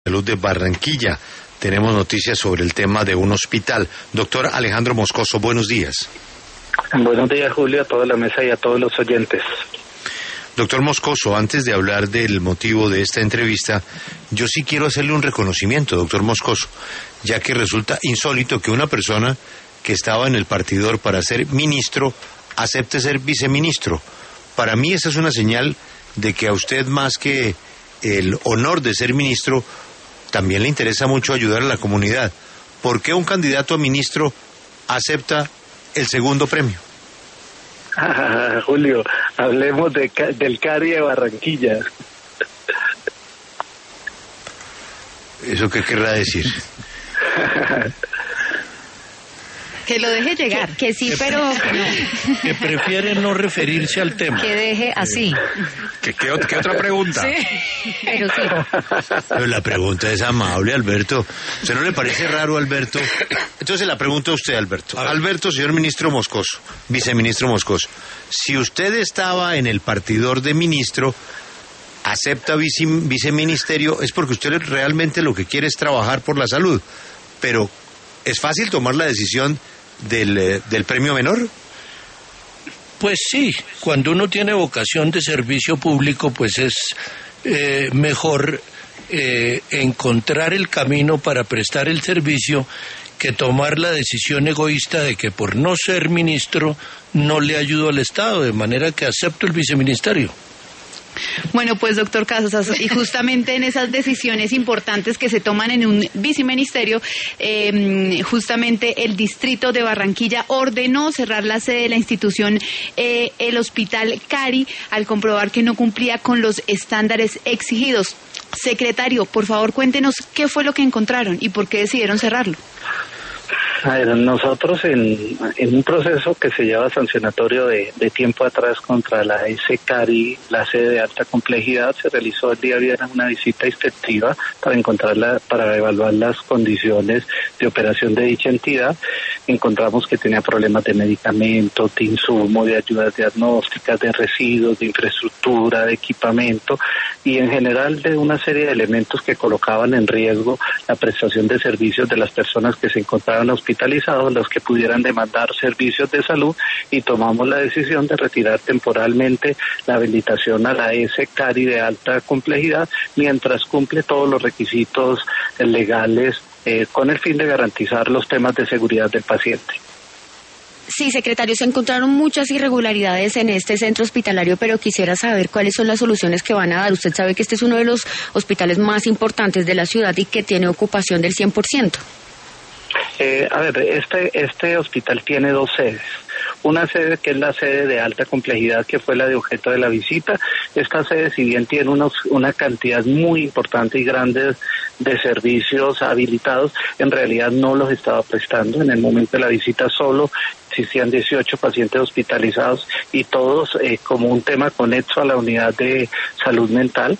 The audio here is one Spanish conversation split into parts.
Salud de Barranquilla. Tenemos noticias sobre el tema de un hospital. Doctor Alejandro Moscoso, buenos días. Buenos días, Julio, a toda la mesa y a todos los oyentes. Doctor Moscoso, antes de hablar del motivo de esta entrevista, yo sí quiero hacerle un reconocimiento, doctor Moscoso, ya que resulta insólito que una persona que estaba en el partidor para ser ministro acepte ser viceministro. Para mí esa es una señal de que a usted, más que el honor de ser ministro, también le interesa mucho ayudar a la comunidad. ¿Por qué un candidato a ministro acepta el segundo premio? Julio, hablemos del CARI de Barranquilla. ¿Eso qué querrá decir? Que lo deje llegar. Que sí, pero que no. Que prefiere no referirse al tema. Que deje así. ¿Qué otra pregunta? Sí, pero sí. Pero la pregunta es amable, Alberto. ¿Usted no le parece raro, Alberto? Entonces la pregunta a usted, Alberto. Alberto, señor ministro Moscoso, viceministro Moscoso, si usted estaba en el partidor de ministro, acepta viceministerio, es porque usted realmente lo que quiere es trabajar por la salud. Pero, ¿es fácil tomar la decisión del premio menor? Pues sí, cuando uno tiene vocación de servicio público, pues es mejor encontrar el camino para prestar el servicio que tomar la decisión egoísta de que por no ser ministro no le ayudo al Estado, de manera que acepto el viceministerio. Bueno, pues doctor Casas, y justamente en esas decisiones importantes que se toman en un viceministerio, justamente el distrito de Barranquilla ordenó cerrar la sede de la institución, el hospital CARI, al comprobar que no cumplía con los estándares exigidos. Secretario, por favor, cuéntenos qué fue lo que encontraron y por qué decidieron cerrarlo. A ver, nosotros en un proceso que se lleva sancionatorio de tiempo atrás contra la CARI, la sede de alta complejidad, se realizó el día viernes una visita inspectiva para evaluar las condiciones de operación de dicha entidad. Encontramos que tenía problemas de medicamentos, de insumos, de ayudas diagnósticas, de residuos, de infraestructura, de equipamiento y en general de una serie de elementos que colocaban en riesgo la prestación de servicios de las personas que se encontraban hospitalizados, los que pudieran demandar servicios de salud, y tomamos la decisión de retirar temporalmente la habilitación a la CARI de alta complejidad mientras cumple todos los requisitos legales con el fin de garantizar los temas de seguridad del paciente. Sí, secretario, se encontraron muchas irregularidades en este centro hospitalario, pero quisiera saber cuáles son las soluciones que van a dar. Usted sabe que este es uno de los hospitales más importantes de la ciudad y que tiene ocupación del 100%. A ver, este hospital tiene dos sedes. Una sede que es la sede de alta complejidad, que fue la de objeto de la visita. Esta sede, si bien tiene una cantidad muy importante y grande de servicios habilitados, en realidad no los estaba prestando. En el momento de la visita solo existían 18 pacientes hospitalizados y todos como un tema conexo a la unidad de salud mental.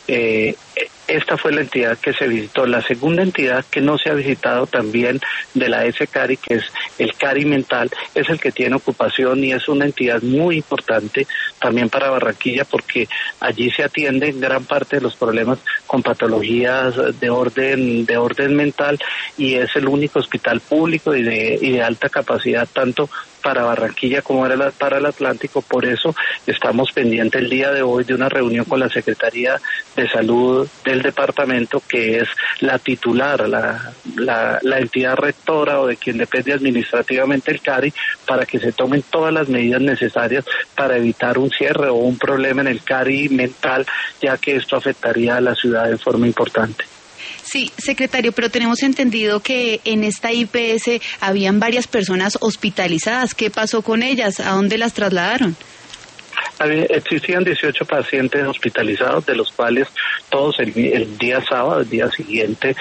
Esta fue la entidad que se visitó. La segunda entidad que no se ha visitado también de la CARI, que es el CARI Mental, es el que tiene ocupación y es una entidad muy importante también para Barranquilla, porque allí se atienden gran parte de los problemas con patologías de orden mental, y es el único hospital público y de alta capacidad tanto para Barranquilla como para el Atlántico. Por eso estamos pendientes el día de hoy de una reunión con la Secretaría de Salud del departamento, que es la titular, la entidad rectora o de quien depende administrativamente el CARI, para que se tomen todas las medidas necesarias para evitar un cierre o un problema en el CARI mental, ya que esto afectaría a la ciudad de forma importante. Sí, secretario, pero tenemos entendido que en esta IPS habían varias personas hospitalizadas. ¿Qué pasó con ellas? ¿A dónde las trasladaron? Existían 18 pacientes hospitalizados, de los cuales todos el día sábado, el día siguiente,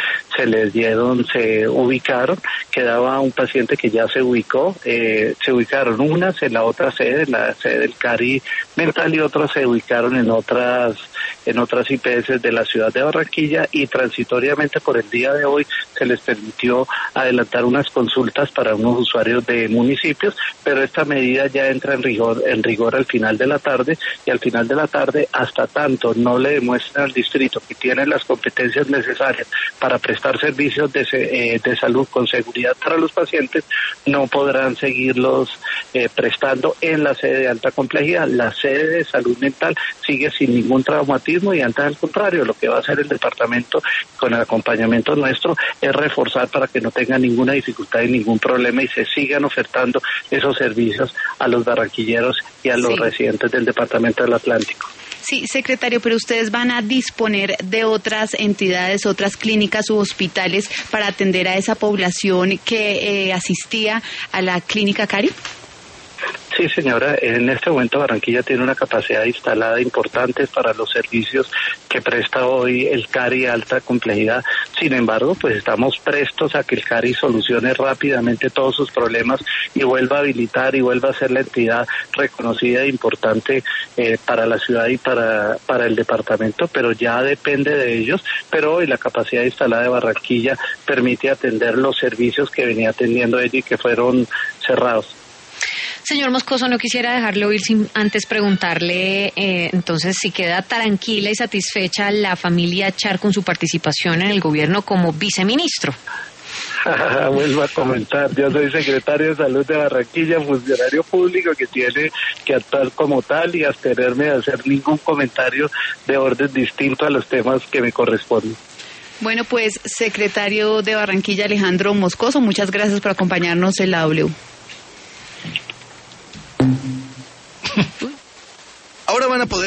se ubicaron. Quedaba un paciente que ya se ubicó, se ubicaron unas en la otra sede, la sede del CARI Mental, y otras se ubicaron en otras IPS de la ciudad de Barranquilla, y transitoriamente por el día de hoy se les permitió adelantar unas consultas para unos usuarios de municipios, pero esta medida ya entra en rigor al final de la tarde, y al final de la tarde, hasta tanto no le demuestren al distrito que tienen las competencias necesarias para prestar servicios de salud con seguridad para los pacientes, no podrán seguirlos prestando en la sede de alta complejidad. La sede de salud mental sigue sin ningún traumatismo, y antes al contrario, lo que va a hacer el departamento con el acompañamiento nuestro es reforzar para que no tengan ninguna dificultad y ningún problema y se sigan ofertando esos servicios a los barranquilleros y a los residentes del departamento del Atlántico. Sí, secretario, pero ustedes van a disponer de otras entidades, otras clínicas u hospitales para atender a esa población que asistía a la clínica Cari. Sí, señora, en este momento Barranquilla tiene una capacidad instalada importante para los servicios que presta hoy el CARI alta complejidad. Sin embargo, pues estamos prestos a que el CARI solucione rápidamente todos sus problemas y vuelva a habilitar y vuelva a ser la entidad reconocida e importante para la ciudad y para el departamento, pero ya depende de ellos. Pero hoy la capacidad instalada de Barranquilla permite atender los servicios que venía atendiendo ella y que fueron cerrados. Señor Moscoso, no quisiera dejarlo ir sin antes preguntarle, entonces, si queda tranquila y satisfecha la familia Char con su participación en el gobierno como viceministro. Vuelvo a comentar, yo soy secretario de Salud de Barranquilla, funcionario público que tiene que actuar como tal y abstenerme de hacer ningún comentario de orden distinto a los temas que me corresponden. Bueno, pues, secretario de Barranquilla, Alejandro Moscoso, muchas gracias por acompañarnos en la W. Ahora van a poder